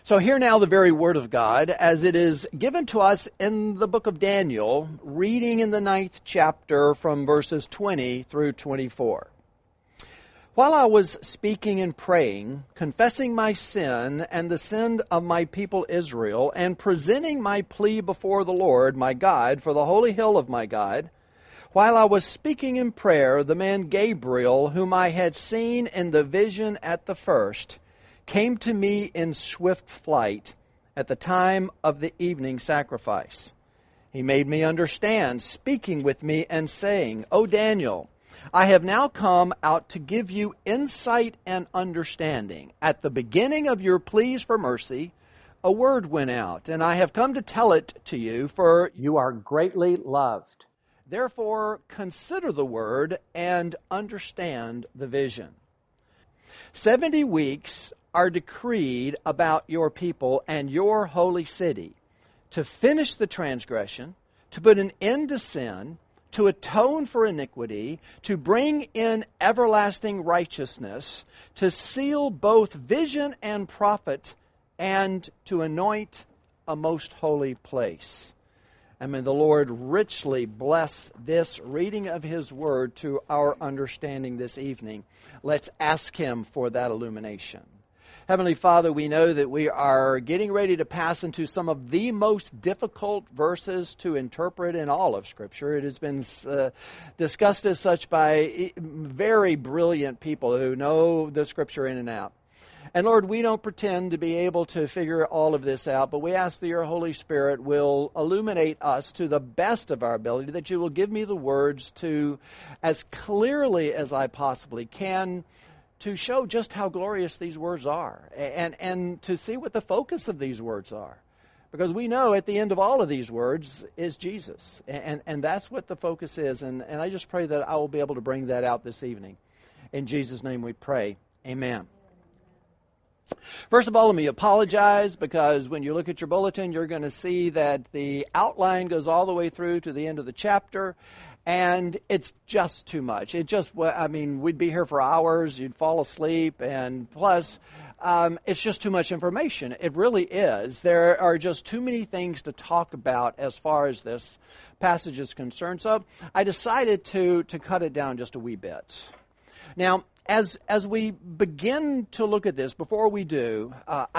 So hear now the very word of God as it is given to us in the book of Daniel, reading in the 9th chapter from verses 20 through 24. While I was speaking and praying, confessing my sin and the sin of my people Israel, and presenting my plea before the Lord my God for the holy hill of my God, while I was speaking in prayer, the man Gabriel, whom I had seen in the vision at the first, came to me in swift flight at the time of the evening sacrifice. He made me understand, speaking with me and saying, O Daniel, I have now come out to give you insight and understanding. At the beginning of your pleas for mercy, a word went out, and I have come to tell it to you, for you are greatly loved. Therefore, consider the word and understand the vision. 70 weeks are decreed about your people and your holy city, to finish the transgression, to put an end to sin, to atone for iniquity, to bring in everlasting righteousness, to seal both vision and prophet, and to anoint a most holy place. And may the Lord richly bless this reading of His Word to our understanding this evening. Let's ask Him for that illumination. Heavenly Father, we know that we are getting ready to pass into some of the most difficult verses to interpret in all of Scripture. It has been discussed as such by very brilliant people who know the Scripture in and out. And Lord, we don't pretend to be able to figure all of this out, but we ask that your Holy Spirit will illuminate us to the best of our ability, that you will give me the words to, as clearly as I possibly can, to show just how glorious these words are and to see what the focus of these words are. Because we know at the end of all of these words is Jesus. And that's what the focus is. And I just pray that I will be able to bring that out this evening. In Jesus' name we pray. Amen. First of all, let me apologize, because when you look at your bulletin, you're going to see that the outline goes all the way through to the end of the chapter. And it's just too much. We'd be here for hours, you'd fall asleep, and plus, it's just too much information. It really is. There are just too many things to talk about as far as this passage is concerned. So I decided to cut it down just a wee bit. Now, as we begin to look at this, before we do,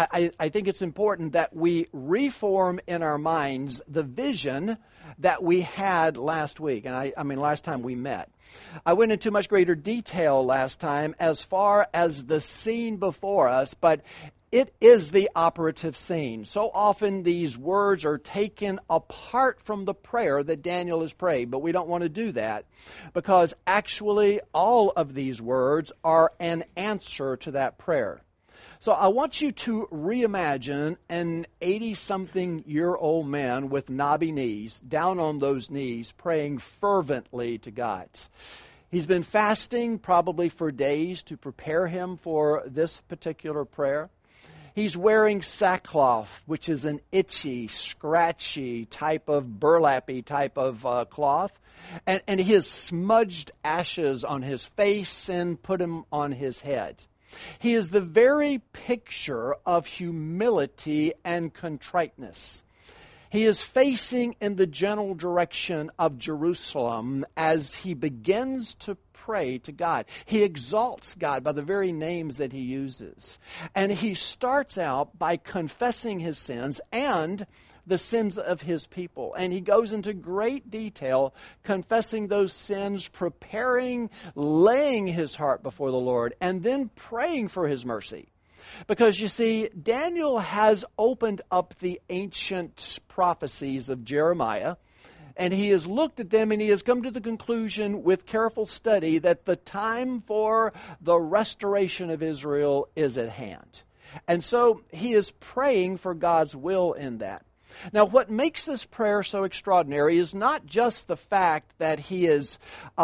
I think it's important that we reform in our minds the vision that we had last week. And last time we met. I went into much greater detail last time as far as the scene before us, but it is the operative scene. So often these words are taken apart from the prayer that Daniel has prayed, but we don't want to do that, because actually all of these words are an answer to that prayer. So I want you to reimagine an 80-something-year-old man with knobby knees, down on those knees, praying fervently to God. He's been fasting probably for days to prepare him for this particular prayer. He's wearing sackcloth, which is an itchy, scratchy type of burlappy type of cloth. And he has smudged ashes on his face and put them on his head. He is the very picture of humility and contriteness. He is facing in the general direction of Jerusalem as he begins to pray to God. He exalts God by the very names that he uses. And he starts out by confessing his sins and the sins of his people. And he goes into great detail confessing those sins, preparing, laying his heart before the Lord, and then praying for his mercy. Because you see, Daniel has opened up the ancient prophecies of Jeremiah, and he has looked at them and he has come to the conclusion with careful study that the time for the restoration of Israel is at hand. And so he is praying for God's will in that. Now, what makes this prayer so extraordinary is not just the fact that he is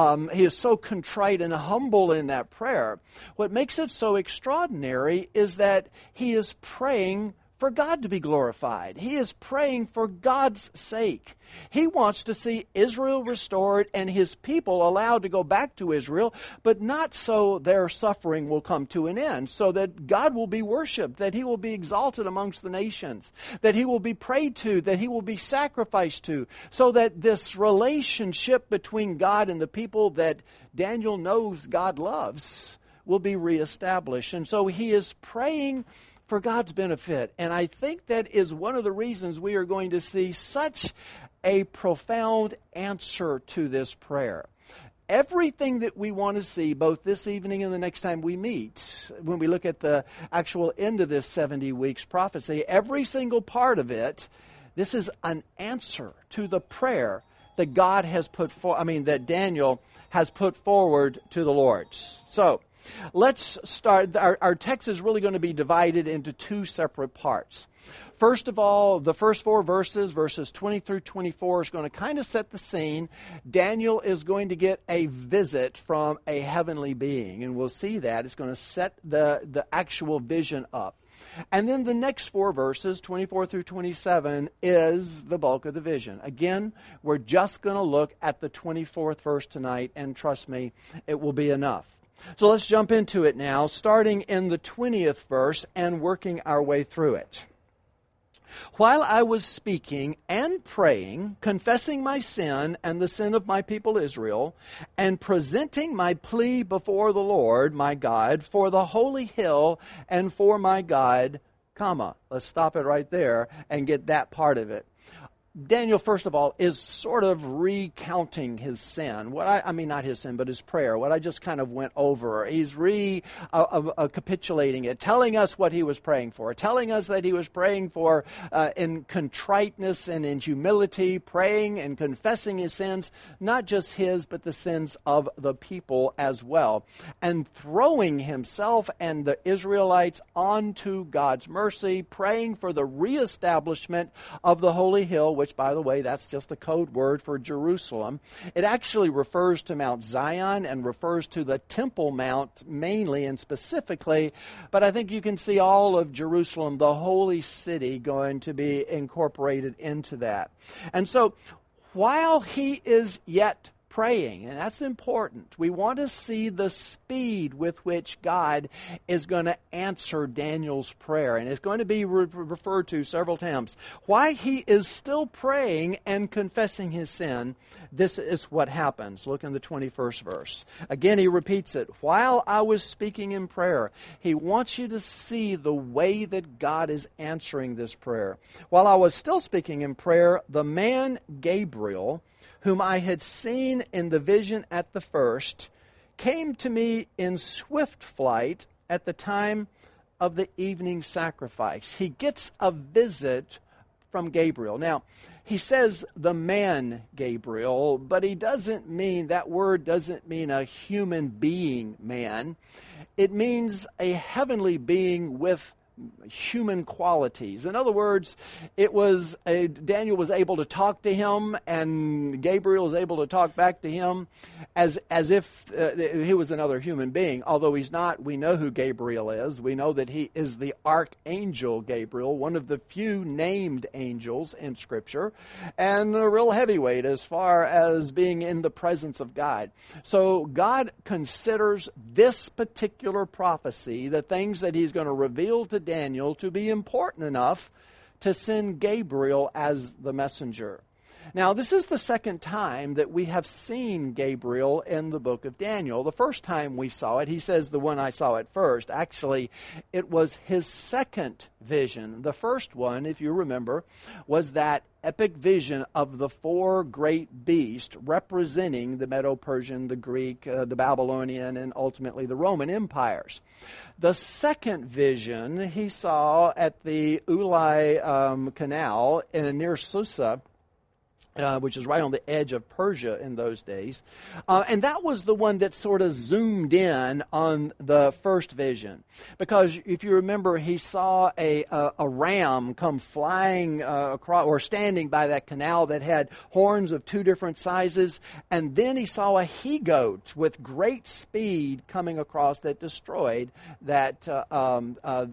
so contrite and humble in that prayer. What makes it so extraordinary is that he is praying for God to be glorified. He is praying for God's sake. He wants to see Israel restored and His people allowed to go back to Israel, but not so their suffering will come to an end, so that God will be worshipped, that He will be exalted amongst the nations, that He will be prayed to, that He will be sacrificed to, so that this relationship between God and the people that Daniel knows God loves will be reestablished. And so he is praying for God's benefit. And I think that is one of the reasons we are going to see such a profound answer to this prayer. Everything that we want to see, both this evening and the next time we meet, when we look at the actual end of this 70 weeks prophecy, every single part of it, this is an answer to the prayer that God has that Daniel has put forward to the Lord. So, let's start. Our text is really going to be divided into two separate parts. First of all, the first four verses, verses 20 through 24, is going to kind of set the scene. Daniel is going to get a visit from a heavenly being, and we'll see that. It's going to set the actual vision up. And then the next four verses, 24 through 27, is the bulk of the vision. Again, we're just going to look at the 24th verse tonight, and trust me, it will be enough. So let's jump into it now, starting in the 20th verse and working our way through it. While I was speaking and praying, confessing my sin and the sin of my people Israel, and presenting my plea before the Lord my God for the holy hill and for my God, comma. Let's stop it right there and get that part of it. Daniel, first of all, is sort of recounting his sin. Not his sin, but his prayer. What I just kind of went over. He's recapitulating it, telling us what he was praying for, telling us that he was praying for in contriteness and in humility, praying and confessing his sins, not just his, but the sins of the people as well, and throwing himself and the Israelites onto God's mercy, praying for the reestablishment of the holy hill, which, by the way, that's just a code word for Jerusalem. It actually refers to Mount Zion and refers to the Temple Mount mainly and specifically, but I think you can see all of Jerusalem, the holy city, going to be incorporated into that. And so, while he is yet praying, and that's important. We want to see the speed with which God is going to answer Daniel's prayer, and it's going to be referred to several times. Why he is still praying and confessing his sin, this is what happens. Look in the 21st verse. Again, he repeats it. While I was speaking in prayer, he wants you to see the way that God is answering this prayer. While I was still speaking in prayer, the man Gabriel, whom I had seen in the vision at the first, came to me in swift flight at the time of the evening sacrifice. He gets a visit from Gabriel. Now, he says the man Gabriel, but that word doesn't mean a human being man. It means a heavenly being with human qualities. In other words, Daniel was able to talk to him, and Gabriel was able to talk back to him as if he was another human being. Although he's not, we know who Gabriel is. We know that he is the archangel Gabriel, one of the few named angels in Scripture, and a real heavyweight as far as being in the presence of God. So God considers this particular prophecy, the things that he's going to reveal to Daniel, to be important enough to send Gabriel as the messenger. Now, this is the second time that we have seen Gabriel in the book of Daniel. The first time we saw it, he says the one I saw at first. Actually, it was his second vision. The first one, if you remember, was that epic vision of the four great beasts representing the Medo-Persian, the Greek, the Babylonian, and ultimately the Roman empires. The second vision he saw at the Ulai Canal near Susa, which is right on the edge of Persia in those days. And that was the one that sort of zoomed in on the first vision. Because if you remember, he saw a ram come flying across, or standing by that canal that had horns of two different sizes. And then he saw a he-goat with great speed coming across that destroyed that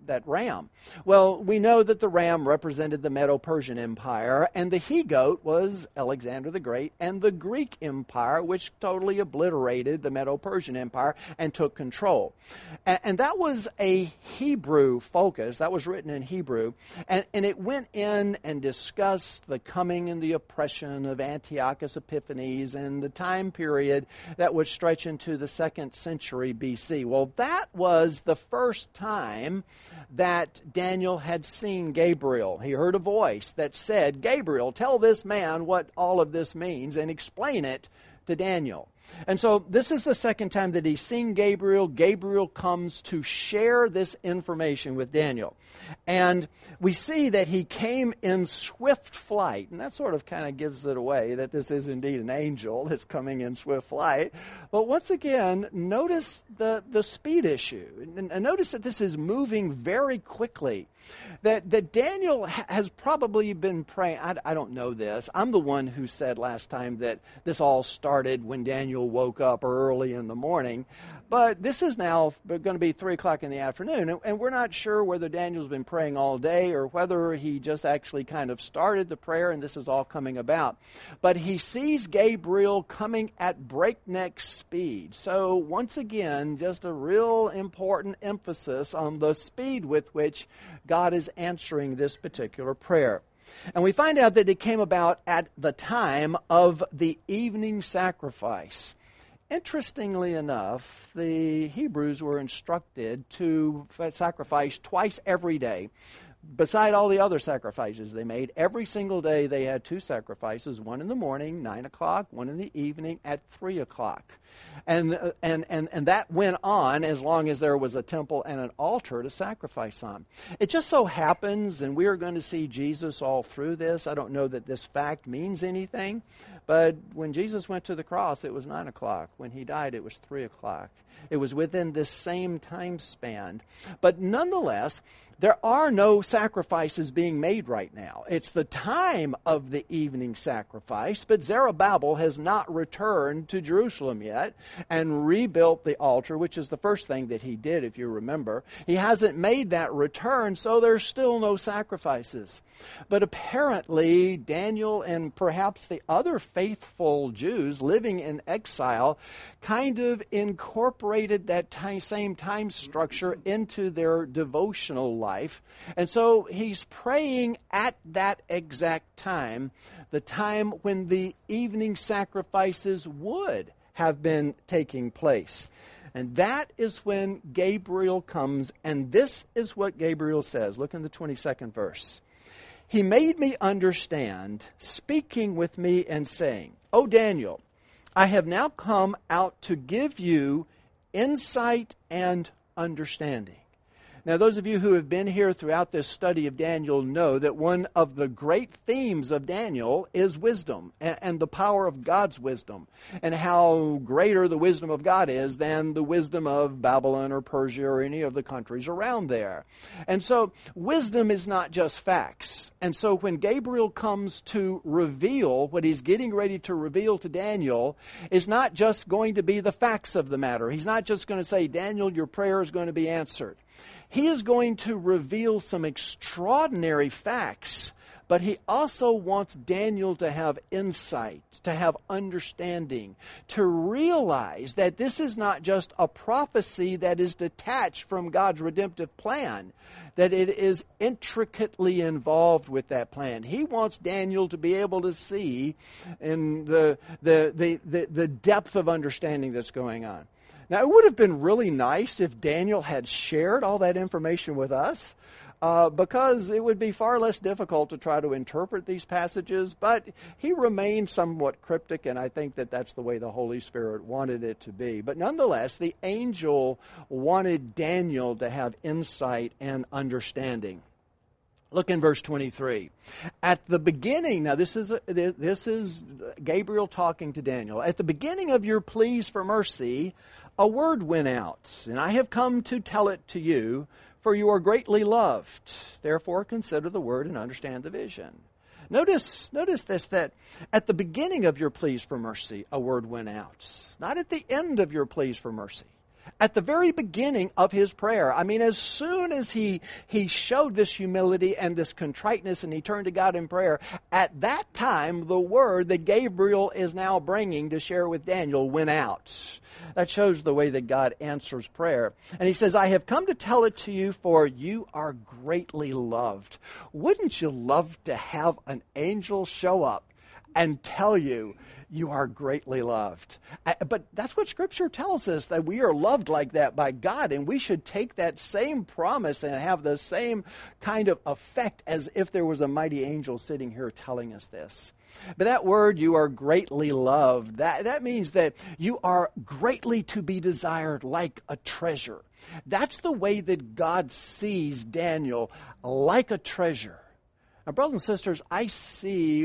that ram? Well, we know that the ram represented the Medo-Persian Empire, and the he-goat was Alexander the Great and the Greek Empire, which totally obliterated the Medo-Persian Empire and took control. And that was a Hebrew focus. That was written in Hebrew, and it went in and discussed the coming and the oppression of Antiochus Epiphanes and the time period that would stretch into the 2nd century BC. Well, that was the first time that Daniel had seen Gabriel. He heard a voice that said, "Gabriel, tell this man what all of this means and explain it to Daniel." And so this is the second time that he's seen Gabriel. Gabriel comes to share this information with Daniel. And we see that he came in swift flight. And that sort of kind of gives it away that this is indeed an angel that's coming in swift flight. But once again, notice the speed issue. And notice that this is moving very quickly. That Daniel has probably been praying. I don't know this. I'm the one who said last time that this all started when Daniel woke up early in the morning. But this is now going to be 3 o'clock in the afternoon. And we're not sure whether Daniel's been praying all day or whether he just actually kind of started the prayer and this is all coming about. But he sees Gabriel coming at breakneck speed. So once again, just a real important emphasis on the speed with which God is answering this particular prayer. And we find out that it came about at the time of the evening sacrifice. Interestingly enough, the Hebrews were instructed to sacrifice twice every day. Beside all the other sacrifices they made, every single day they had 2 sacrifices, one in the morning, 9 o'clock, one in the evening at 3 o'clock. And that went on as long as there was a temple and an altar to sacrifice on. It just so happens, and we are going to see Jesus all through this. I don't know that this fact means anything, but when Jesus went to the cross, it was 9 o'clock. When he died, it was 3 o'clock. It was within this same time span. But nonetheless, there are no sacrifices being made right now. It's the time of the evening sacrifice, but Zerubbabel has not returned to Jerusalem yet and rebuilt the altar, which is the first thing that he did, if you remember. He hasn't made that return, so there's still no sacrifices. But apparently, Daniel and perhaps the other faithful Jews living in exile kind of incorporated that same time structure into their devotional life. And so he's praying at that exact time, the time when the evening sacrifices would have been taking place. And that is when Gabriel comes, and this is what Gabriel says. Look in the 22nd verse. He made me understand, speaking with me and saying, "O Daniel, I have now come out to give you insight and understanding." Now, those of you who have been here throughout this study of Daniel know that one of the great themes of Daniel is wisdom and the power of God's wisdom and how greater the wisdom of God is than the wisdom of Babylon or Persia or any of the countries around there. And so wisdom is not just facts. And so when Gabriel comes to reveal what he's getting ready to reveal to Daniel, is not just going to be the facts of the matter. He's not just going to say, "Daniel, your prayer is going to be answered." He is going to reveal some extraordinary facts, but he also wants Daniel to have insight, to have understanding, to realize that this is not just a prophecy that is detached from God's redemptive plan, that it is intricately involved with that plan. He wants Daniel to be able to see in the depth of understanding that's going on. Now, it would have been really nice if Daniel had shared all that information with us, because it would be far less difficult to try to interpret these passages, but he remained somewhat cryptic, and I think that that's the way the Holy Spirit wanted it to be. But nonetheless, the angel wanted Daniel to have insight and understanding. Look in verse 23. At the beginning, now this is Gabriel talking to Daniel. At the beginning of your pleas for mercy, a word went out, and I have come to tell it to you, for you are greatly loved. Therefore consider the word and understand the vision. Notice this, that at the beginning of your pleas for mercy, a word went out. Not at the end of your pleas for mercy. At the very beginning of his prayer. I mean, as soon as he showed this humility and this contriteness and he turned to God in prayer, at that time the word that Gabriel is now bringing to share with Daniel went out. That shows the way that God answers prayer. And he says, I have come to tell it to you, for you are greatly loved. Wouldn't you love to have an angel show up and tell you, you are greatly loved? But that's what Scripture tells us, that we are loved like that by God, and we should take that same promise and have the same kind of effect as if there was a mighty angel sitting here telling us this. But that word, you are greatly loved, that means that you are greatly to be desired like a treasure. That's the way that God sees Daniel, like a treasure. Now, brothers and sisters, I see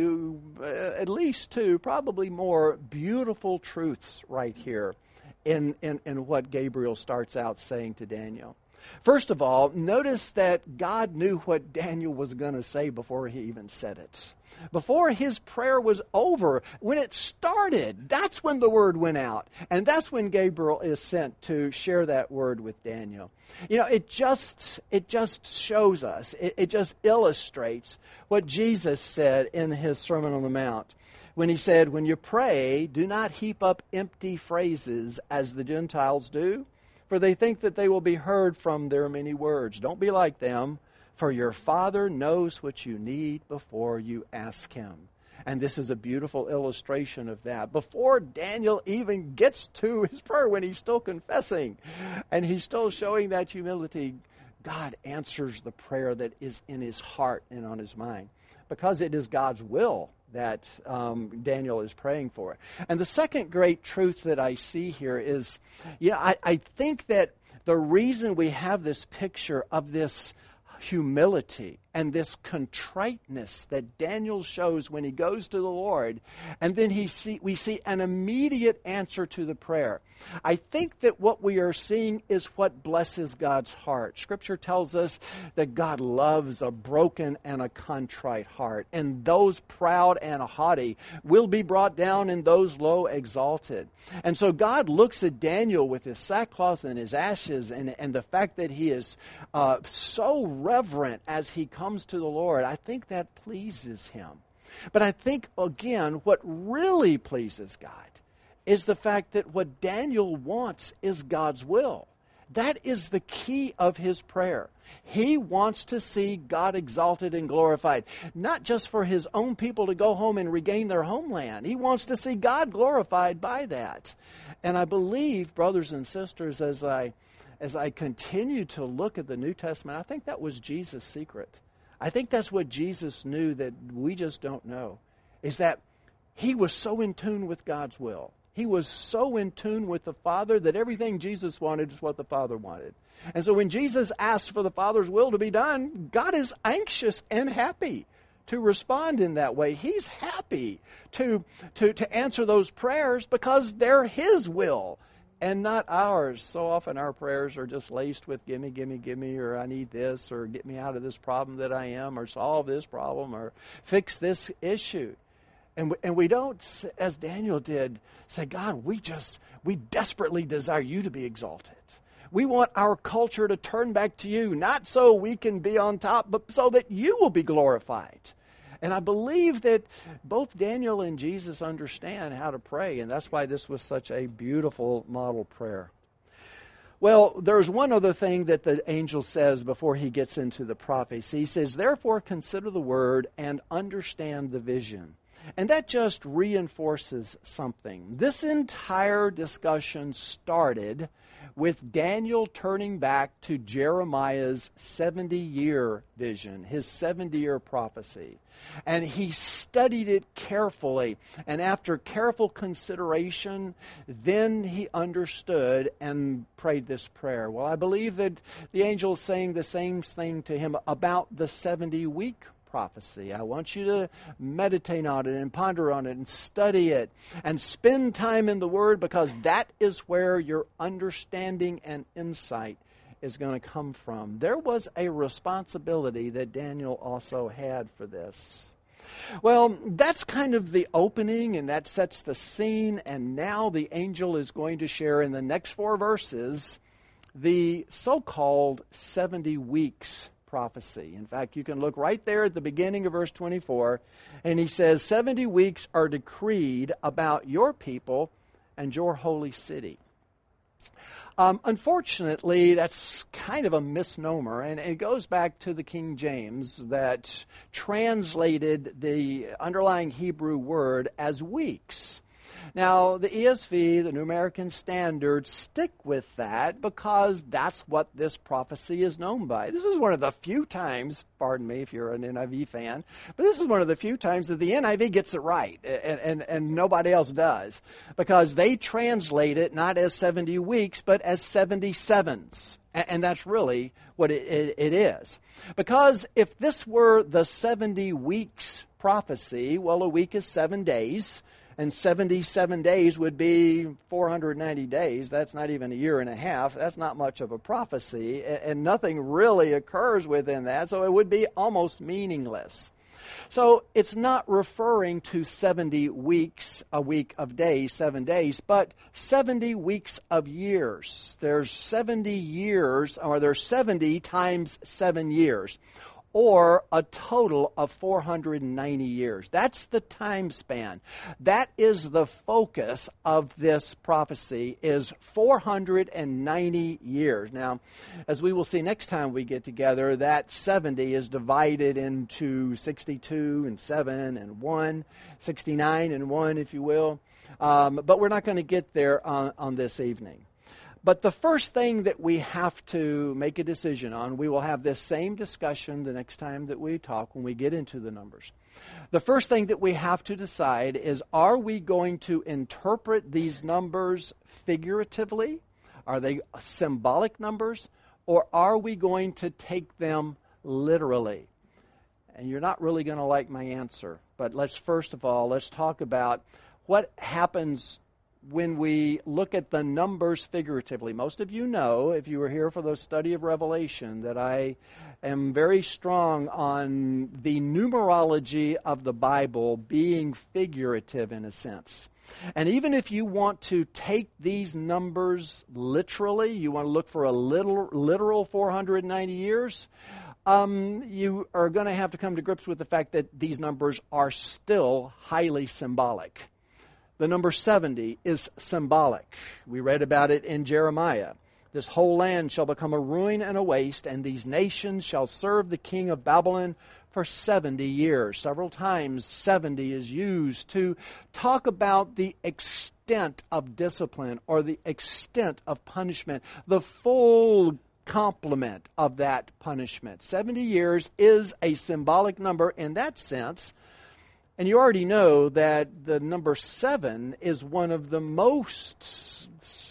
at least two, probably more, beautiful truths right here in what Gabriel starts out saying to Daniel. First of all, notice that God knew what Daniel was going to say before he even said it. Before his prayer was over, when it started, that's when the word went out. And that's when Gabriel is sent to share that word with Daniel. You know, it just shows us, it just illustrates what Jesus said in his Sermon on the Mount. When he said, when you pray, do not heap up empty phrases as the Gentiles do, for they think that they will be heard from their many words. Don't be like them. For your Father knows what you need before you ask Him. And this is a beautiful illustration of that. Before Daniel even gets to his prayer, when he's still confessing and he's still showing that humility, God answers the prayer that is in his heart and on his mind, because it is God's will that Daniel is praying for. And the second great truth that I see here is, I think that the reason we have this picture of this humility and this contriteness that Daniel shows when he goes to the Lord, and then we see an immediate answer to the prayer. I think that what we are seeing is what blesses God's heart. Scripture tells us that God loves a broken and a contrite heart, and those proud and haughty will be brought down, and those low exalted. And so God looks at Daniel with his sackcloth and his ashes, and the fact that he is so reverent as he comes to the Lord. I think that pleases Him. But I think, again, what really pleases God is the fact that what Daniel wants is God's will. That is the key of his prayer. He wants to see God exalted and glorified, not just for his own people to go home and regain their homeland. He wants to see God glorified by that. And I believe, brothers and sisters, as I continue to look at the New Testament, I think that was Jesus' secret. I think that's what Jesus knew that we just don't know, is that he was so in tune with God's will. He was so in tune with the Father that everything Jesus wanted is what the Father wanted. And so when Jesus asks for the Father's will to be done, God is anxious and happy to respond in that way. He's happy to answer those prayers because they're His will and not ours. So often our prayers are just laced with gimme, gimme, gimme, or I need this, or get me out of this problem that I am, or solve this problem, or fix this issue. And we don't, as Daniel did, say, God, we desperately desire you to be exalted. We want our culture to turn back to you, not so we can be on top, but so that you will be glorified. And I believe that both Daniel and Jesus understand how to pray, and that's why this was such a beautiful model prayer. Well, there's one other thing that the angel says before he gets into the prophecy. He says, therefore consider the word and understand the vision. And that just reinforces something. This entire discussion started with Daniel turning back to Jeremiah's 70-year vision, his 70-year prophecy. And he studied it carefully. And after careful consideration, then he understood and prayed this prayer. Well, I believe that the angel is saying the same thing to him about the 70-week prophecy. I want you to meditate on it and ponder on it and study it and spend time in the Word, because that is where your understanding and insight is going to come from. There was a responsibility that Daniel also had for this. Well, that's kind of the opening, and that sets the scene, and now the angel is going to share in the next 4 verses the so-called 70 weeks prophecy. In fact, you can look right there at the beginning of verse 24, and he says, 70 weeks are decreed about your people and your holy city. Unfortunately, that's kind of a misnomer, and it goes back to the King James that translated the underlying Hebrew word as weeks. Now, the ESV, the New American Standard, stick with that because that's what this prophecy is known by. This is one of the few times, pardon me if you're an NIV fan, but this is one of the few times that the NIV gets it right and nobody else does, because they translate it not as 70 weeks but as 77s. And that's really what it is. Because if this were the 70 weeks prophecy, well, a week is 7 days. And 77 days would be 490 days. That's not even a year and a half. That's not much of a prophecy. And nothing really occurs within that. So it would be almost meaningless. So it's not referring to 70 weeks, a week of days, 7 days, but 70 weeks of years. There's 70 years, or there's 70 times 7 years, or a total of 490 years. That's the time span. That is the focus of this prophecy, is 490 years. Now, as we will see next time we get together, that 70 is divided into 62 and 7 and 1, 69 and 1, if you will. But we're not going to get there on this evening. But the first thing that we have to make a decision on, we will have this same discussion the next time that we talk when we get into the numbers. The first thing that we have to decide is, are we going to interpret these numbers figuratively? Are they symbolic numbers? Or are we going to take them literally? And you're not really going to like my answer. But let's talk about what happens when we look at the numbers figuratively. Most of you know, if you were here for the study of Revelation, that I am very strong on the numerology of the Bible being figurative in a sense. And even if you want to take these numbers literally, you want to look for a literal 490 years, you are going to have to come to grips with the fact that these numbers are still highly symbolic. The number 70 is symbolic. We read about it in Jeremiah. This whole land shall become a ruin and a waste, and these nations shall serve the king of Babylon for 70 years. Several times 70 is used to talk about the extent of discipline or the extent of punishment, the full complement of that punishment. 70 years is a symbolic number in that sense. And you already know that the number 7 is one of the most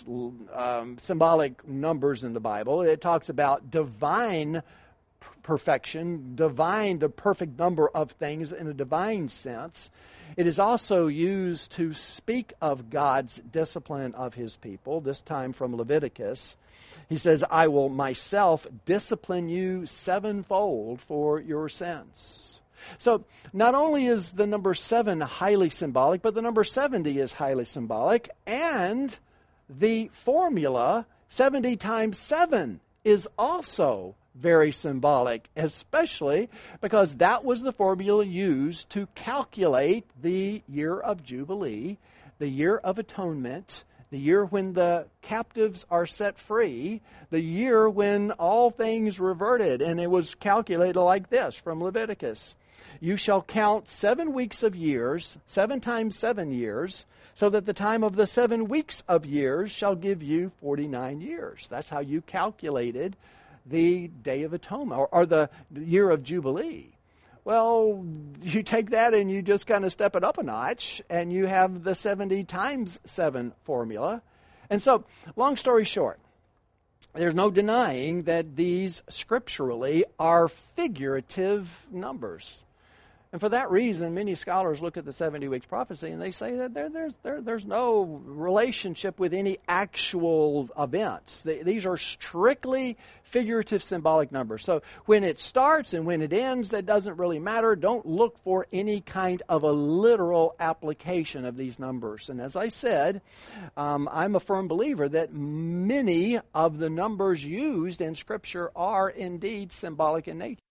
symbolic numbers in the Bible. It talks about divine perfection, the perfect number of things in a divine sense. It is also used to speak of God's discipline of His people, this time from Leviticus. He says, I will myself discipline you sevenfold for your sins. So not only is the number 7 highly symbolic, but the number 70 is highly symbolic. And the formula, 70 times 7, is also very symbolic, especially because that was the formula used to calculate the year of Jubilee, the year of atonement, the year when the captives are set free, the year when all things reverted. And it was calculated like this from Leviticus. You shall count 7 weeks of years, 7 times 7 years, so that the time of the 7 weeks of years shall give you 49 years. That's how you calculated the Day of Atonement, or the year of Jubilee. Well, you take that and you just kind of step it up a notch, and you have the 70 times 7 formula. And so, long story short, there's no denying that these scripturally are figurative numbers. And for that reason, many scholars look at the 70 weeks prophecy and they say that there's no relationship with any actual events. These are strictly figurative symbolic numbers. So when it starts and when it ends, that doesn't really matter. Don't look for any kind of a literal application of these numbers. And as I said, I'm a firm believer that many of the numbers used in Scripture are indeed symbolic in nature.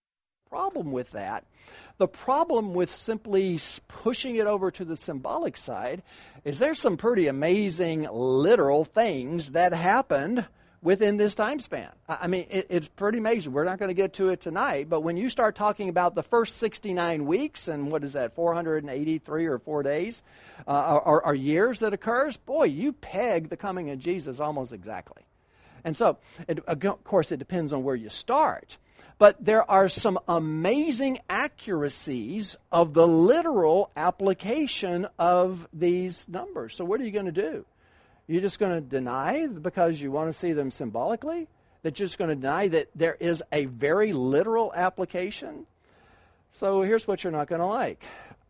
The problem with simply pushing it over to the symbolic side is there's some pretty amazing literal things that happened within this time span. I mean, it's pretty amazing. We're not going to get to it tonight, but when you start talking about the first 69 weeks and what is that, 483 or 4 days, or years that occurs, boy, you peg the coming of Jesus almost exactly. And so, of course, it depends on where you start. But there are some amazing accuracies of the literal application of these numbers. So what are you going to do? You're just going to deny because you want to see them symbolically? That you're just going to deny that there is a very literal application? So here's what you're not going to like.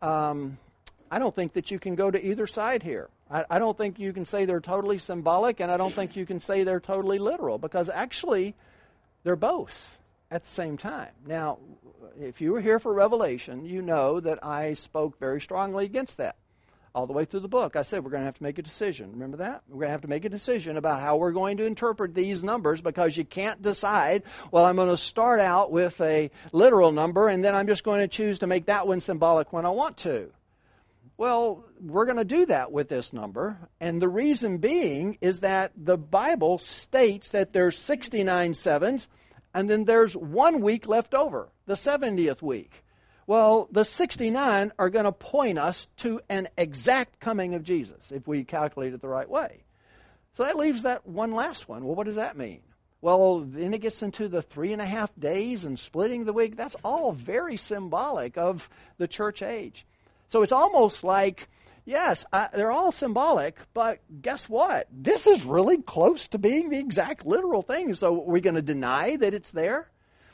I don't think that you can go to either side here. I don't think you can say they're totally symbolic, and I don't think you can say they're totally literal, because actually they're both at the same time. Now, if you were here for Revelation, you know that I spoke very strongly against that. All the way through the book, I said we're going to have to make a decision. Remember that? We're going to have to make a decision about how we're going to interpret these numbers, because you can't decide, well, I'm going to start out with a literal number, and then I'm just going to choose to make that one symbolic when I want to. Well, we're going to do that with this number, and the reason being is that the Bible states that there's 69 sevens, and then there's 1 week left over, the 70th week. Well, the 69 are going to point us to an exact coming of Jesus, if we calculate it the right way. So that leaves that one last one. Well, what does that mean? Well, then it gets into the 3.5 days and splitting the week. That's all very symbolic of the church age. So it's almost like, yes, they're all symbolic, but guess what? This is really close to being the exact literal thing. So we're going to deny that it's there?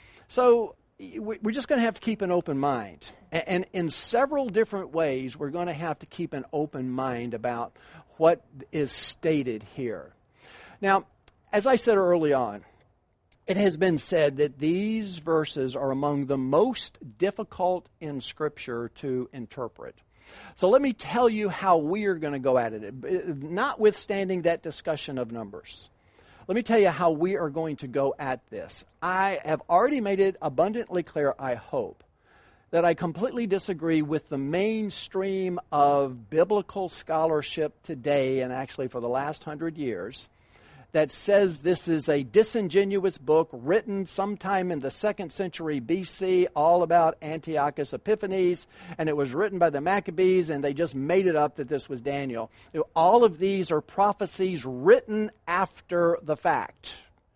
So we're just going to have to keep an open mind. And in several different ways, we're going to have to keep an open mind about what is stated here. Now, as I said early on, it has been said that these verses are among the most difficult in Scripture to interpret. So let me tell you how we are going to go at it, notwithstanding that discussion of numbers. Let me tell you how we are going to go at this. I have already made it abundantly clear, I hope, that I completely disagree with the mainstream of biblical scholarship today, and actually for the last 100 years, that says this is a disingenuous book written sometime in the 2nd century BC, all about Antiochus Epiphanes, and it was written by the Maccabees, and they just made it up that this was Daniel. All of these are prophecies written after the fact.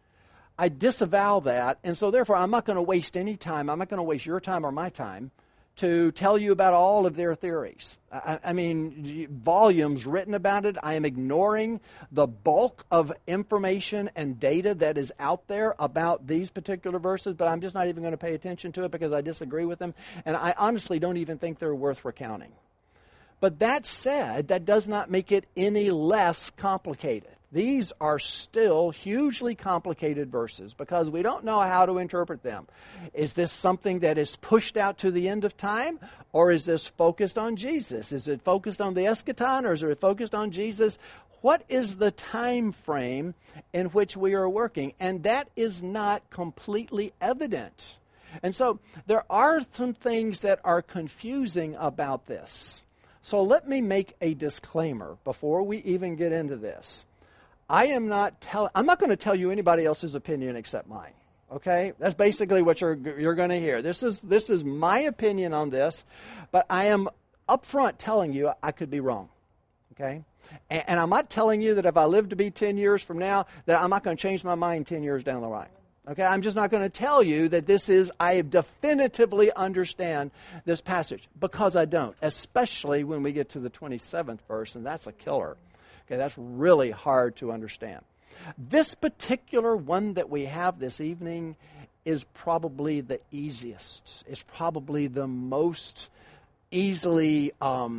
I disavow that, and so therefore I'm not going to waste any time. I'm not going to waste your time or my time to tell you about all of their theories. I mean, volumes written about it. I am ignoring the bulk of information and data that is out there about these particular verses, but I'm just not even going to pay attention to it because I disagree with them, and I honestly don't even think they're worth recounting. But that said, that does not make it any less complicated. These are still hugely complicated verses because we don't know how to interpret them. Is this something that is pushed out to the end of time, or is this focused on Jesus? Is it focused on the eschaton, or is it focused on Jesus? What is the time frame in which we are working? And that is not completely evident. And so there are some things that are confusing about this. So let me make a disclaimer before we even get into this. I'm not going to tell you anybody else's opinion except mine. Okay? That's basically what you're going to hear. This is my opinion on this, but I am upfront telling you I could be wrong. Okay? And I'm not telling you that if I live to be 10 years from now that I'm not going to change my mind 10 years down the line. Okay? I'm just not going to tell you that I definitively understand this passage, because I don't, especially when we get to the 27th verse, and that's a killer. Okay, that's really hard to understand. This particular one that we have this evening is probably the easiest. It's probably the most easily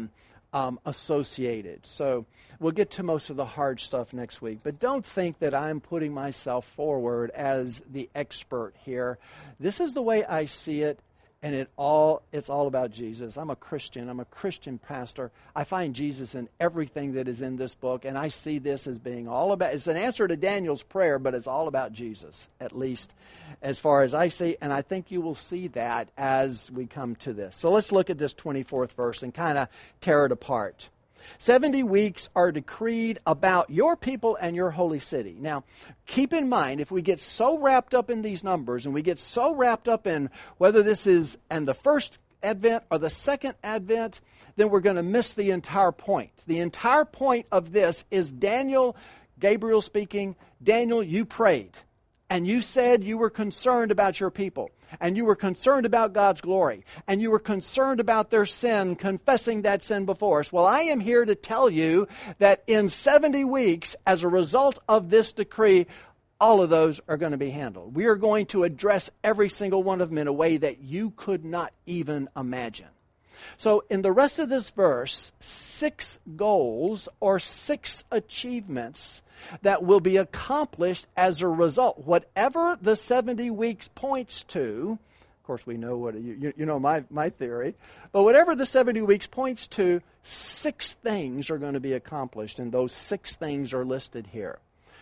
associated. So we'll get to most of the hard stuff next week. But don't think that I'm putting myself forward as the expert here. This is the way I see it, and it's all about Jesus. I'm a Christian. I'm a Christian pastor. I find Jesus in everything that is in this book, and I see this as being all about, it's an answer to Daniel's prayer, but it's all about Jesus, at least as far as I see, and I think you will see that as we come to this. So let's look at this 24th verse and kind of tear it apart. 70 weeks are decreed about your people and your holy city. Now, keep in mind, if we get so wrapped up in these numbers and we get so wrapped up in whether this is and the first Advent or the second Advent, then we're going to miss the entire point. The entire point of this is Daniel, Gabriel speaking, Daniel, you prayed. And you said you were concerned about your people. And you were concerned about God's glory. And you were concerned about their sin, confessing that sin before us. Well, I am here to tell you that in 70 weeks, as a result of this decree, all of those are going to be handled. We are going to address every single one of them in a way that you could not even imagine. So in the rest of this verse, 6 goals or 6 achievements that will be accomplished as a result. Whatever the 70 weeks points to, of course we know what you know my theory, but whatever the 70 weeks points to, 6 things are going to be accomplished, and those 6 things are listed here.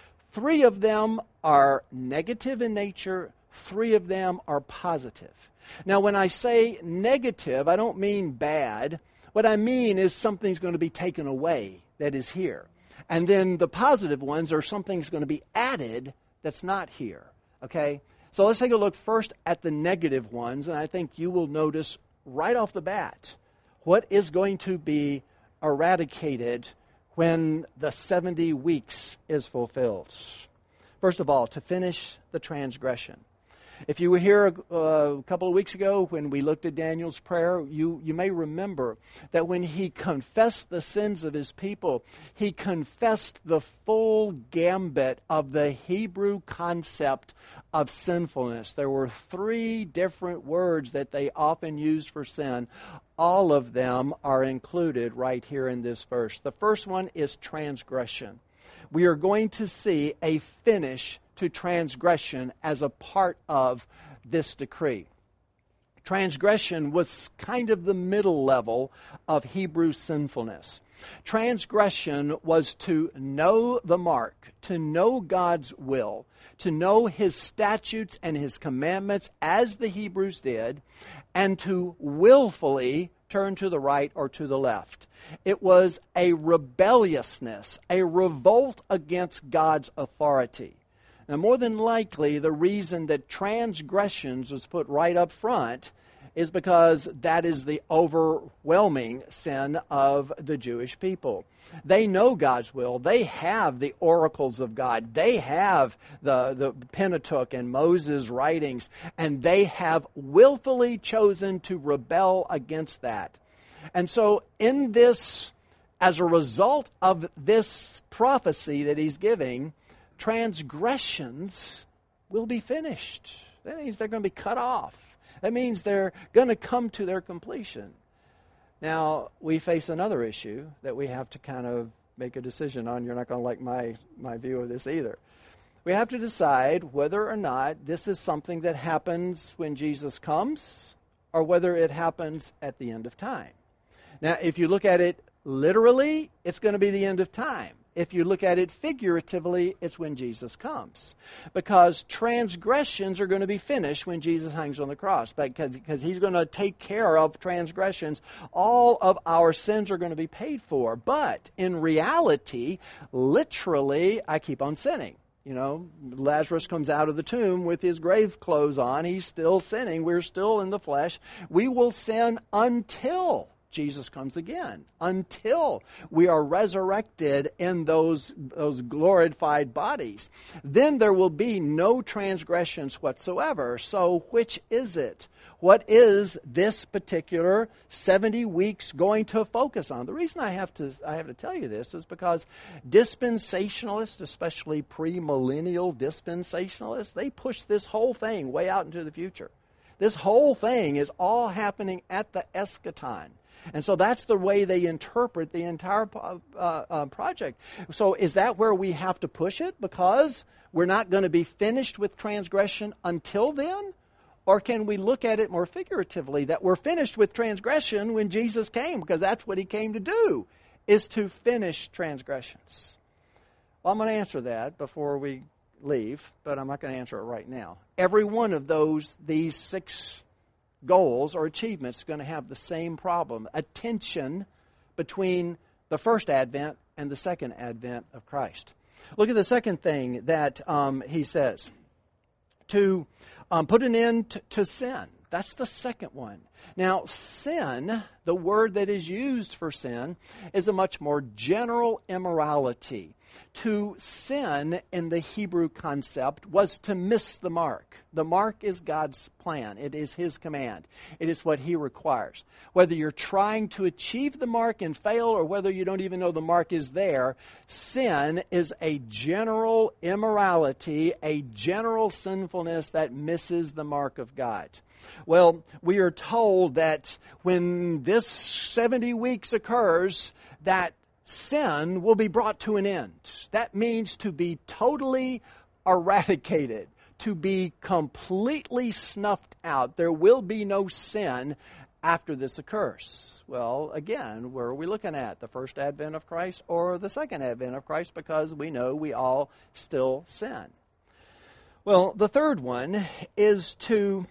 3 of them are negative in nature, 3 of them are positive. Now, when I say negative, I don't mean bad. What I mean is something's going to be taken away that is here. And then the positive ones are something's going to be added that's not here. Okay? So let's take a look first at the negative ones, and I think you will notice right off the bat what is going to be eradicated when the 70 weeks is fulfilled. First of all, to finish the transgression. If you were here a couple of weeks ago when we looked at Daniel's prayer, you may remember that when he confessed the sins of his people, he confessed the full gambit of the Hebrew concept of sinfulness. There were 3 different words that they often used for sin. All of them are included right here in this verse. The first one is transgression. We are going to see a finish to transgression as a part of this decree. Transgression was kind of the middle level of Hebrew sinfulness. Transgression was to know the mark, to know God's will, to know His statutes and His commandments as the Hebrews did, and to willfully turn to the right or to the left. It was a rebelliousness, a revolt against God's authority. Now, more than likely, the reason that transgressions was put right up front is because that is the overwhelming sin of the Jewish people. They know God's will. They have the oracles of God. They have the Pentateuch and Moses' writings, and they have willfully chosen to rebel against that. And so in this, as a result of this prophecy that he's giving, transgressions will be finished. That means they're going to be cut off. That means they're going to come to their completion. Now, we face another issue that we have to kind of make a decision on. You're not going to like my view of this either. We have to decide whether or not this is something that happens when Jesus comes or whether it happens at the end of time. Now, if you look at it literally, it's going to be the end of time. If you look at it figuratively, it's when Jesus comes. Because transgressions are going to be finished when Jesus hangs on the cross. Because He's going to take care of transgressions. All of our sins are going to be paid for. But in reality, literally, I keep on sinning. You know, Lazarus comes out of the tomb with his grave clothes on. He's still sinning. We're still in the flesh. We will sin until Jesus comes again, until we are resurrected in those glorified bodies. Then there will be no transgressions whatsoever. So which is it? What is this particular 70 weeks going to focus on? The reason I have to tell you this is because dispensationalists, especially premillennial dispensationalists, they push this whole thing way out into the future. This whole thing is all happening at the eschaton. And so that's the way they interpret the entire project. So is that where we have to push it? Because we're not going to be finished with transgression until then? Or can we look at it more figuratively, that we're finished with transgression when Jesus came? Because that's what he came to do, is to finish transgressions. Well, I'm going to answer that before we leave, but I'm not going to answer it right now. Every one of these 6 goals or achievements is going to have the same problem, a tension between the first advent and the second advent of Christ. Look at the second thing that he says. To put an end to sin. That's the second one. Now, sin, the word that is used for sin, is a much more general immorality. To sin in the Hebrew concept was to miss the mark. The mark is God's plan. It is His command. It is what He requires. Whether you're trying to achieve the mark and fail, or whether you don't even know the mark is there, sin is a general immorality, a general sinfulness that misses the mark of God. Well, we are told that when this 70 weeks occurs, that sin will be brought to an end. That means to be totally eradicated, to be completely snuffed out. There will be no sin after this occurs. Well, again, where are we looking at? The first advent of Christ or the second advent of Christ? Because we know we all still sin. Well, the third one is to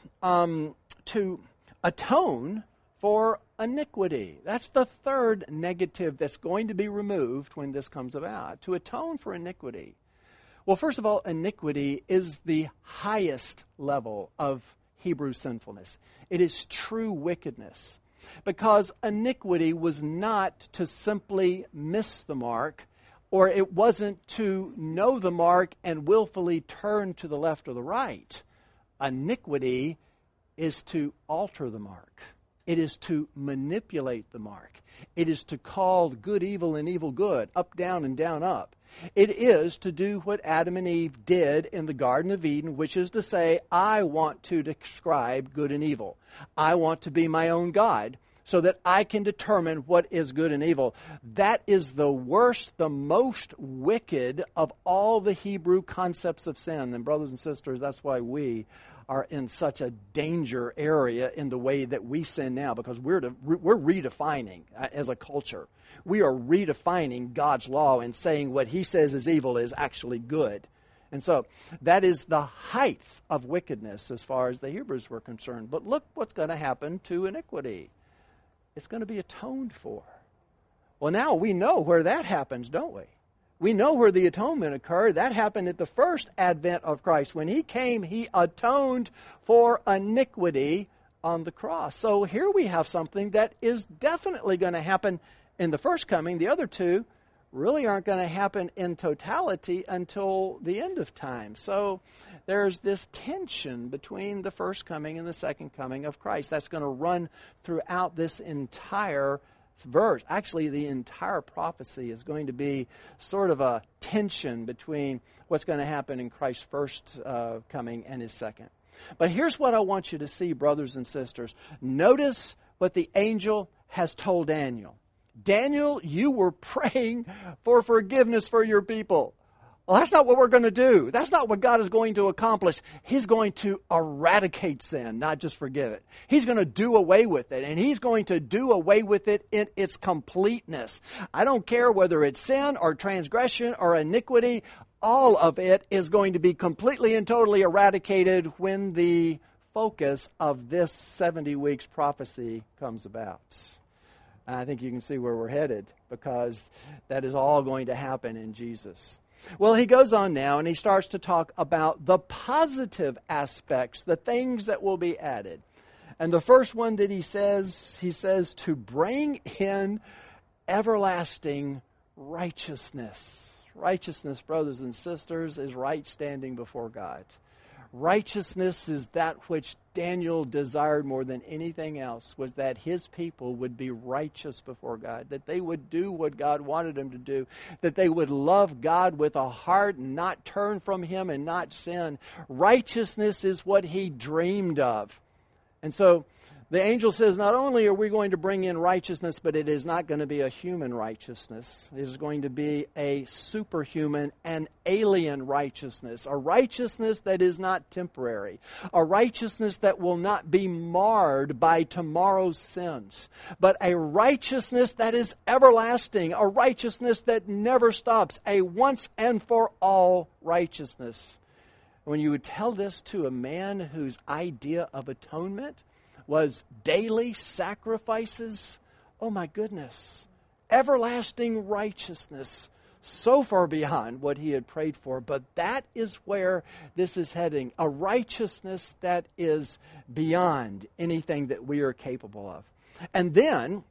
atone for iniquity. That's the third negative that's going to be removed when this comes about. To atone for iniquity. Well, first of all, iniquity is the highest level of Hebrew sinfulness. It is true wickedness. Because iniquity was not to simply miss the mark, or it wasn't to know the mark and willfully turn to the left or the right. Iniquity is to alter the mark. It is to manipulate the mark. It is to call good evil and evil good, up, down, and down, up. It is to do what Adam and Eve did in the Garden of Eden, which is to say, I want to describe good and evil. I want to be my own God so that I can determine what is good and evil. That is the worst, the most wicked of all the Hebrew concepts of sin. And brothers and sisters, that's why we are in such a danger area in the way that we sin now, because we're redefining as a culture. We are redefining God's law and saying what He says is evil is actually good. And so that is the height of wickedness as far as the Hebrews were concerned. But look what's going to happen to iniquity. It's going to be atoned for. Well, now we know where that happens, don't we? We know where the atonement occurred. That happened at the first advent of Christ. When He came, He atoned for iniquity on the cross. So here we have something that is definitely going to happen in the first coming. The other two really aren't going to happen in totality until the end of time. So there's this tension between the first coming and the second coming of Christ. That's going to run throughout this entire verse. Actually, the entire prophecy is going to be sort of a tension between what's going to happen in Christ's first coming and His second. But here's what I want you to see, brothers and sisters. Notice what the angel has told Daniel. Daniel, you were praying for forgiveness for your people. Well, that's not what we're going to do. That's not what God is going to accomplish. He's going to eradicate sin, not just forgive it. He's going to do away with it, and He's going to do away with it in its completeness. I don't care whether it's sin or transgression or iniquity. All of it is going to be completely and totally eradicated when the focus of this 70 weeks prophecy comes about. And I think you can see where we're headed, because that is all going to happen in Jesus. Well, he goes on now and he starts to talk about the positive aspects, the things that will be added. And the first one that he says to bring in everlasting righteousness. Righteousness, brothers and sisters, is right standing before God. Righteousness is that which Daniel desired more than anything else, was that his people would be righteous before God, that they would do what God wanted them to do, that they would love God with a heart and not turn from Him and not sin. Righteousness is what he dreamed of. And so the angel says, not only are we going to bring in righteousness, but it is not going to be a human righteousness. It is going to be a superhuman and alien righteousness, a righteousness that is not temporary, a righteousness that will not be marred by tomorrow's sins, but a righteousness that is everlasting, a righteousness that never stops, a once and for all righteousness. When you would tell this to a man whose idea of atonement was daily sacrifices, oh my goodness, everlasting righteousness, so far beyond what he had prayed for. But that is where this is heading, a righteousness that is beyond anything that we are capable of. And then,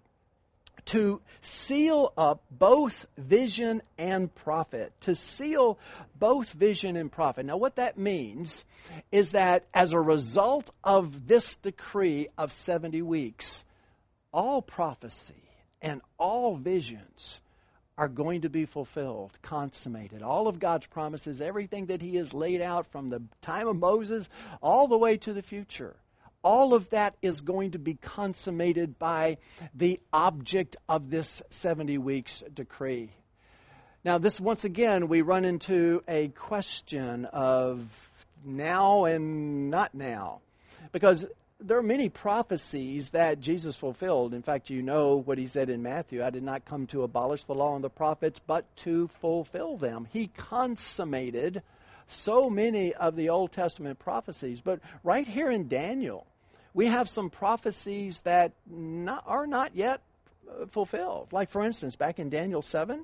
to seal up both vision and prophet. To seal both vision and prophet. Now what that means is that as a result of this decree of 70 weeks, all prophecy and all visions are going to be fulfilled, consummated. All of God's promises, everything that He has laid out from the time of Moses all the way to the future. All of that is going to be consummated by the object of this 70 weeks decree. Now, this once again, we run into a question of now and not now. Because there are many prophecies that Jesus fulfilled. In fact, you know what He said in Matthew, I did not come to abolish the law and the prophets, but to fulfill them. He consummated so many of the Old Testament prophecies. But right here in Daniel, we have some prophecies that are not yet fulfilled. Like, for instance, back in Daniel 7,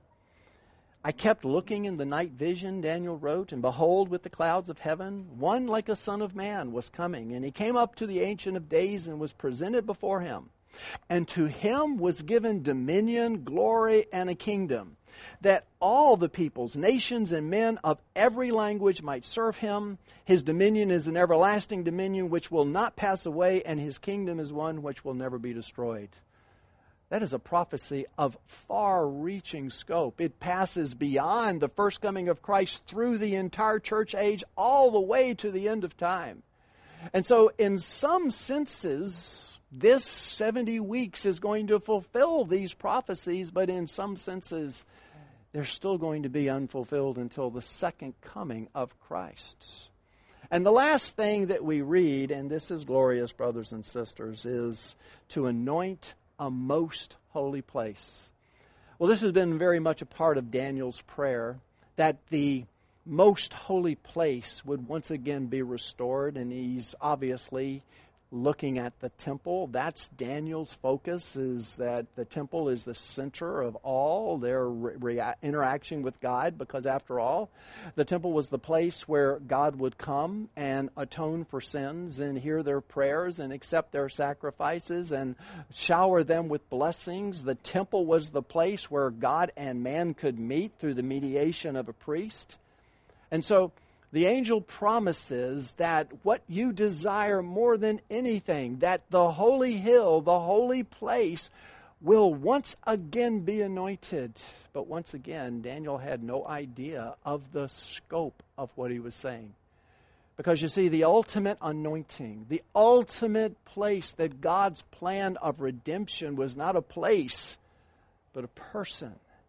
I kept looking in the night vision, Daniel wrote, and behold, with the clouds of heaven, one like a son of man was coming. And he came up to the Ancient of Days and was presented before him. And to him was given dominion, glory, and a kingdom, that all the peoples, nations, and men of every language might serve him. His dominion is an everlasting dominion which will not pass away, and his kingdom is one which will never be destroyed. That is a prophecy of far-reaching scope. It passes beyond the first coming of Christ through the entire church age all the way to the end of time. And so in some senses, this 70 weeks is going to fulfill these prophecies, but in some senses, they're still going to be unfulfilled until the second coming of Christ. And the last thing that we read, and this is glorious, brothers and sisters, is to anoint a most holy place. Well, this has been very much a part of Daniel's prayer, that the most holy place would once again be restored, and he's obviously looking at the temple. That's Daniel's focus, is that the temple is the center of all their interaction with God, because after all, the temple was the place where God would come and atone for sins and hear their prayers and accept their sacrifices and shower them with blessings. The temple was the place where God and man could meet through the mediation of a priest. And so the angel promises that what you desire more than anything, that the holy hill, the holy place, will once again be anointed. But once again, Daniel had no idea of the scope of what he was saying. Because you see, the ultimate anointing, the ultimate place that God's plan of redemption was not a place, but a person.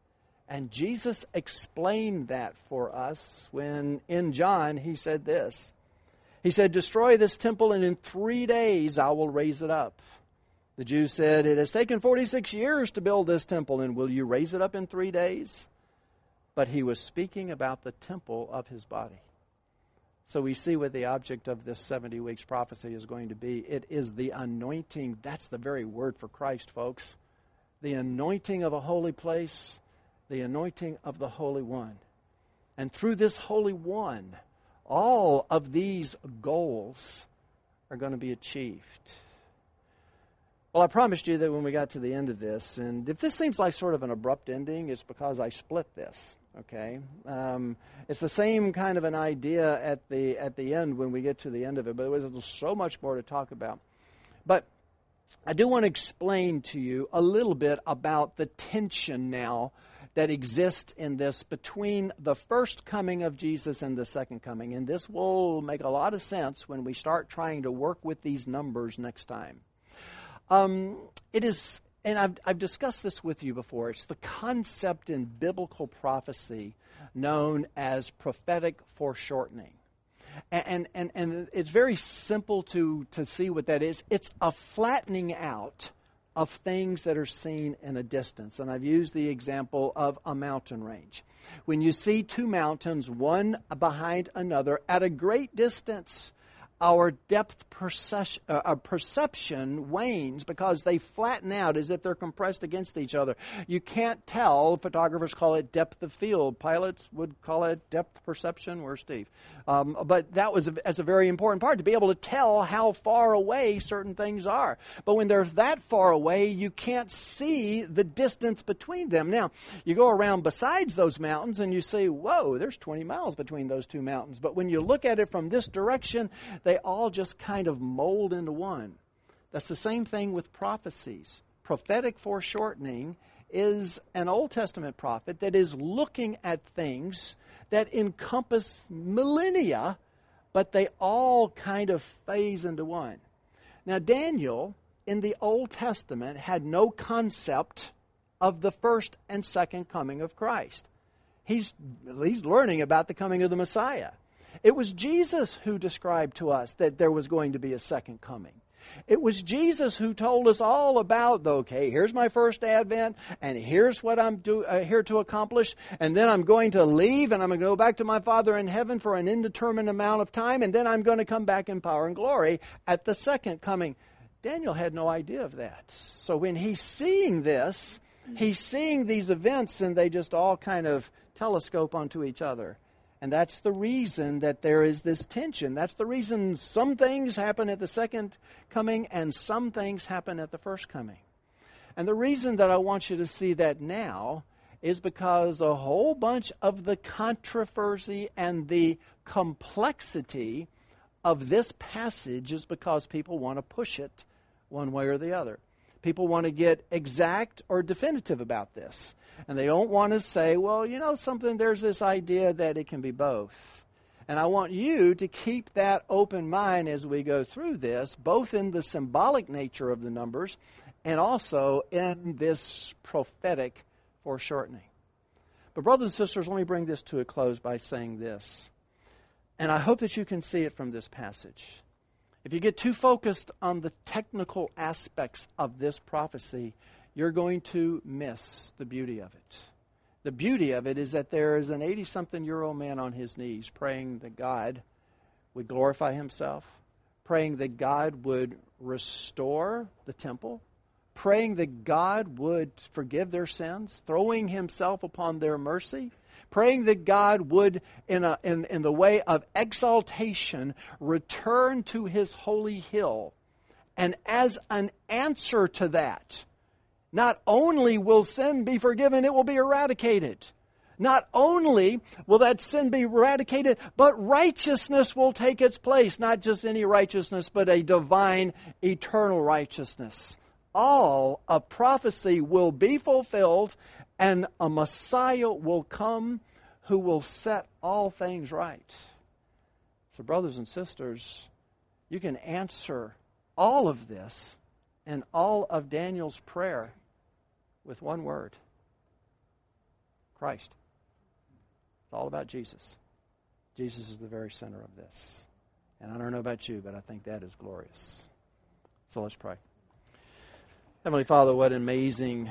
And Jesus explained that for us when in John he said this. He said, destroy this temple and in 3 days I will raise it up. The Jews said, it has taken 46 years to build this temple, and will you raise it up in 3 days? But he was speaking about the temple of his body. So we see what the object of this 70 weeks prophecy is going to be. It is the anointing. That's the very word for Christ, folks. The anointing of a holy place, the anointing of the Holy One. And through this Holy One, all of these goals are going to be achieved. Well, I promised you that when we got to the end of this, and if this seems like sort of an abrupt ending, it's because I split this, okay? It's the same kind of an idea at the end when we get to the end of it, but there's so much more to talk about. But I do want to explain to you a little bit about the tension now that exist in this between the first coming of Jesus and the second coming. And this will make a lot of sense when we start trying to work with these numbers next time. It is, and I've discussed this with you before, it's the concept in biblical prophecy known as prophetic foreshortening. And it's very simple to see what that is. It's a flattening out of things that are seen in a distance. And I've used the example of a mountain range. When you see two mountains, one behind another, at a great distance, our depth perception wanes because they flatten out as if they're compressed against each other. You can't tell. Photographers call it depth of field. Pilots would call it depth perception. Where's Steve? But that's a very important part, to be able to tell how far away certain things are. But when they're that far away, you can't see the distance between them. Now, you go around besides those mountains and you say, whoa, there's 20 miles between those two mountains. But when you look at it from this direction, they all just kind of mold into one. That's the same thing with prophecies. Prophetic foreshortening is an Old Testament prophet that is looking at things that encompass millennia, but they all kind of phase into one. Now, Daniel in the Old Testament had no concept of the first and second coming of Christ. He's learning about the coming of the Messiah. It was Jesus who described to us that there was going to be a second coming. It was Jesus who told us all about, okay, here's my first advent, and here's what I'm here to accomplish, and then I'm going to leave, and I'm going to go back to my Father in heaven for an indeterminate amount of time, and then I'm going to come back in power and glory at the second coming. Daniel had no idea of that. So when he's seeing this, he's seeing these events, and they just all kind of telescope onto each other. And that's the reason that there is this tension. That's the reason some things happen at the second coming and some things happen at the first coming. And the reason that I want you to see that now is because a whole bunch of the controversy and the complexity of this passage is because people want to push it one way or the other. People want to get exact or definitive about this. And they don't want to say, well, you know something, there's this idea that it can be both. And I want you to keep that open mind as we go through this, both in the symbolic nature of the numbers and also in this prophetic foreshortening. But brothers and sisters, let me bring this to a close by saying this. And I hope that you can see it from this passage. If you get too focused on the technical aspects of this prophecy, you're going to miss the beauty of it. The beauty of it is that there is an 80-something-year-old man on his knees praying that God would glorify himself, praying that God would restore the temple, praying that God would forgive their sins, throwing himself upon their mercy, praying that God would, in the way of exaltation, return to his holy hill. And as an answer to that, not only will sin be forgiven, it will be eradicated. Not only will that sin be eradicated, but righteousness will take its place. Not just any righteousness, but a divine, eternal righteousness. All of prophecy will be fulfilled, and a Messiah will come who will set all things right. So, brothers and sisters, you can answer all of this and all of Daniel's prayer with one word: Christ. It's all about Jesus. Jesus is the very center of this. And I don't know about you, but I think that is glorious. So let's pray. Heavenly Father, what an amazing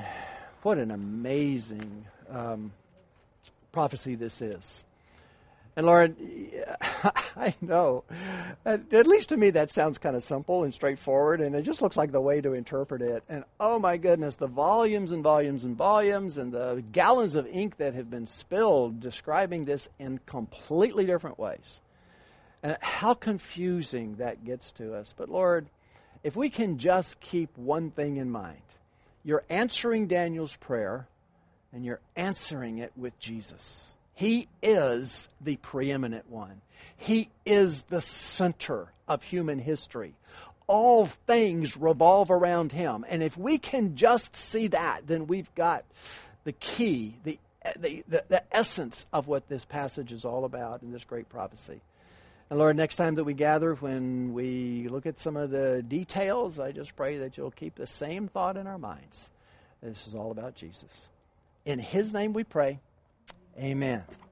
prophecy this is. And Lord, I know, at least to me that sounds kind of simple and straightforward, and it just looks like the way to interpret it. And oh my goodness, the volumes and volumes and volumes and the gallons of ink that have been spilled describing this in completely different ways. And how confusing that gets to us. But Lord, if we can just keep one thing in mind, you're answering Daniel's prayer, and you're answering it with Jesus. He is the preeminent one. He is the center of human history. All things revolve around him. And if we can just see that, then we've got the key, the the essence of what this passage is all about in this great prophecy. And Lord, next time that we gather, when we look at some of the details, I just pray that you'll keep the same thought in our minds. This is all about Jesus. In his name we pray. Amen.